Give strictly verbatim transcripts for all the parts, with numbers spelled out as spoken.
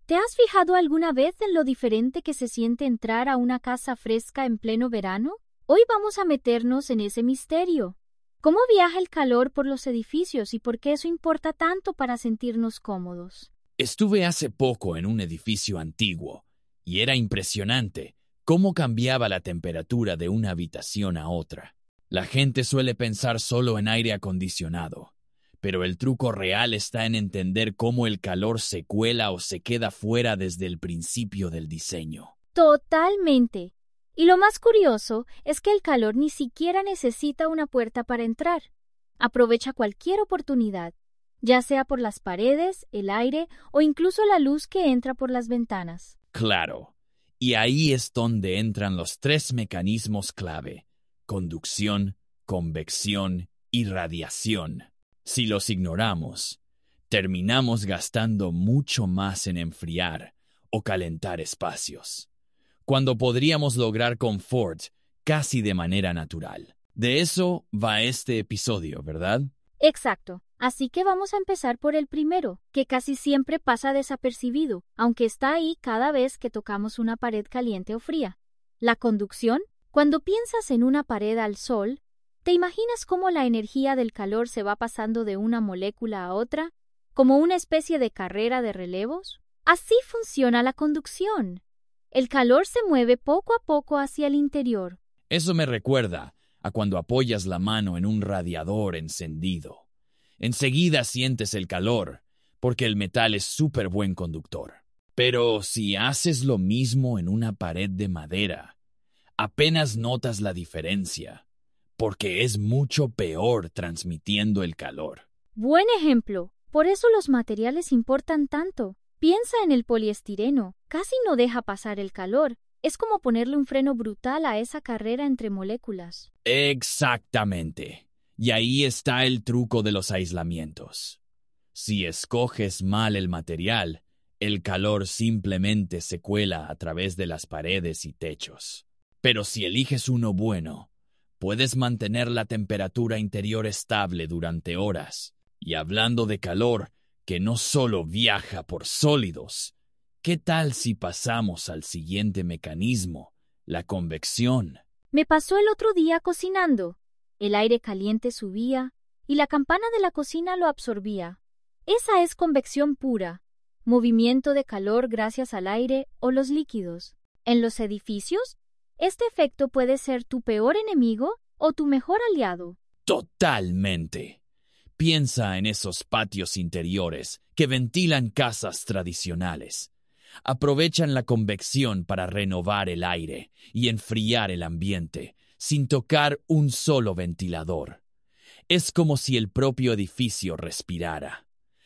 ¿Te has fijado alguna vez en lo diferente que se siente entrar a una casa fresca en pleno verano? Hoy vamos a meternos en ese misterio. ¿Cómo viaja el calor por los edificios y por qué eso importa tanto para sentirnos cómodos? Estuve hace poco en un edificio antiguo y era impresionante cómo cambiaba la temperatura de una habitación a otra. La gente suele pensar solo en aire acondicionado, pero el truco real está en entender cómo el calor se cuela o se queda fuera desde el principio del diseño. Totalmente. Y lo más curioso es que el calor ni siquiera necesita una puerta para entrar. Aprovecha cualquier oportunidad, ya sea por las paredes, el aire o incluso la luz que entra por las ventanas. Claro, y ahí es donde entran los tres mecanismos clave: conducción, convección y radiación. Si los ignoramos, terminamos gastando mucho más en enfriar o calentar espacios, cuando podríamos lograr confort casi de manera natural. De eso va este episodio, ¿verdad? Exacto. Así que vamos a empezar por el primero, que casi siempre pasa desapercibido, aunque está ahí cada vez que tocamos una pared caliente o fría. La conducción. Cuando piensas en una pared al sol, ¿te imaginas cómo la energía del calor se va pasando de una molécula a otra, como una especie de carrera de relevos? Así funciona la conducción. El calor se mueve poco a poco hacia el interior. Eso me recuerda a cuando apoyas la mano en un radiador encendido. Enseguida sientes el calor, porque el metal es súper buen conductor. Pero si haces lo mismo en una pared de madera, apenas notas la diferencia, porque es mucho peor transmitiendo el calor. Buen ejemplo. Por eso los materiales importan tanto. Piensa en el poliestireno. Casi no deja pasar el calor. Es como ponerle un freno brutal a esa carrera entre moléculas. Exactamente. Y ahí está el truco de los aislamientos. Si escoges mal el material, el calor simplemente se cuela a través de las paredes y techos. Pero si eliges uno bueno, puedes mantener la temperatura interior estable durante horas. Y hablando de calor, que no solo viaja por sólidos, ¿qué tal si pasamos al siguiente mecanismo, la convección? Me pasó el otro día cocinando. El aire caliente subía y la campana de la cocina lo absorbía. Esa es convección pura, movimiento de calor gracias al aire o los líquidos. En los edificios, este efecto puede ser tu peor enemigo o tu mejor aliado. Totalmente. Piensa en esos patios interiores que ventilan casas tradicionales. Aprovechan la convección para renovar el aire y enfriar el ambiente, sin tocar un solo ventilador. Es como si el propio edificio respirara.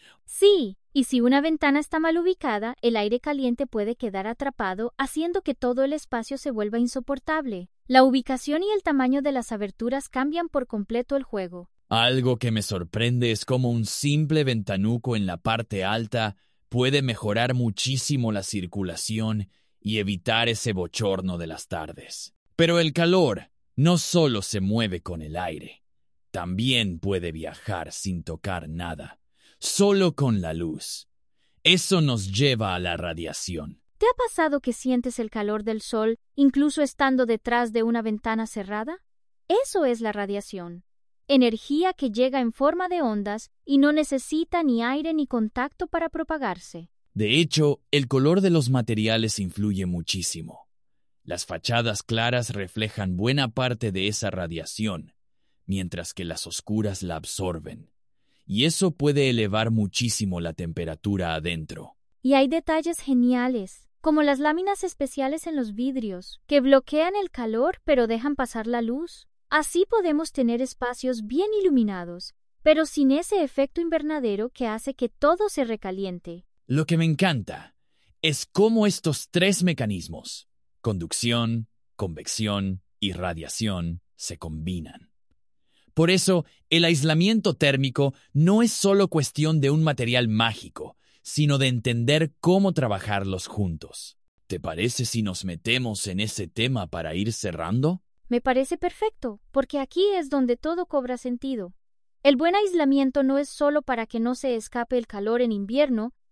Sí, y si una ventana está mal ubicada, el aire caliente puede quedar atrapado, haciendo que todo el espacio se vuelva insoportable. La ubicación y el tamaño de las aberturas cambian por completo el juego. Algo que me sorprende es cómo un simple ventanuco en la parte alta puede mejorar muchísimo la circulación y evitar ese bochorno de las tardes. Pero el calor no solo se mueve con el aire, también puede viajar sin tocar nada, solo con la luz. Eso nos lleva a la radiación. ¿Te ha pasado que sientes el calor del sol incluso estando detrás de una ventana cerrada? Eso es la radiación. Energía que llega en forma de ondas y no necesita ni aire ni contacto para propagarse. De hecho, el color de los materiales influye muchísimo. Las fachadas claras reflejan buena parte de esa radiación, mientras que las oscuras la absorben. Y eso puede elevar muchísimo la temperatura adentro. Y hay detalles geniales, como las láminas especiales en los vidrios, que bloquean el calor pero dejan pasar la luz. Así podemos tener espacios bien iluminados, pero sin ese efecto invernadero que hace que todo se recaliente. Lo que me encanta es cómo estos tres mecanismos, conducción, convección y radiación, se combinan. Por eso, el aislamiento térmico no es solo cuestión de un material mágico, sino de entender cómo trabajarlos juntos. ¿Te parece si nos metemos en ese tema para ir cerrando? Me parece perfecto, porque aquí es donde todo cobra sentido. El buen aislamiento no es solo para que no se escape el calor en invierno,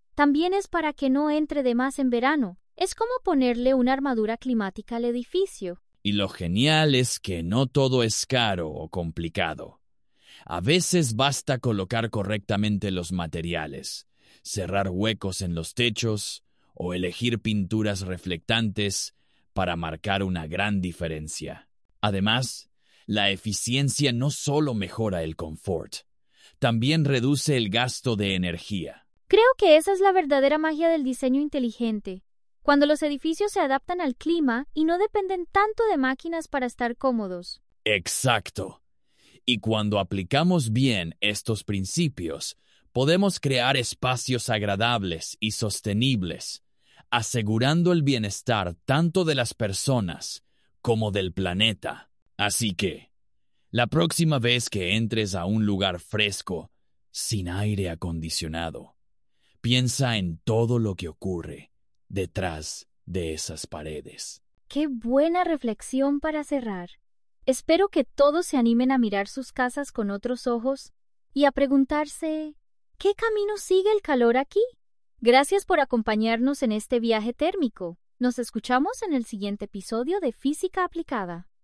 también es para que no entre de más en verano. Es como ponerle una armadura climática al edificio. Y lo genial es que no todo es caro o complicado. A veces basta colocar correctamente los materiales, cerrar huecos en los techos o elegir pinturas reflectantes para marcar una gran diferencia. Además, la eficiencia no solo mejora el confort, también reduce el gasto de energía. Creo que esa es la verdadera magia del diseño inteligente, cuando los edificios se adaptan al clima y no dependen tanto de máquinas para estar cómodos. Exacto. Y cuando aplicamos bien estos principios, podemos crear espacios agradables y sostenibles, asegurando el bienestar tanto de las personas como del planeta. Así que, la próxima vez que entres a un lugar fresco, sin aire acondicionado, piensa en todo lo que ocurre detrás de esas paredes. ¡Qué buena reflexión para cerrar! Espero que todos se animen a mirar sus casas con otros ojos y a preguntarse, ¿qué camino sigue el calor aquí? Gracias por acompañarnos en este viaje térmico. Nos escuchamos en el siguiente episodio de Física Aplicada.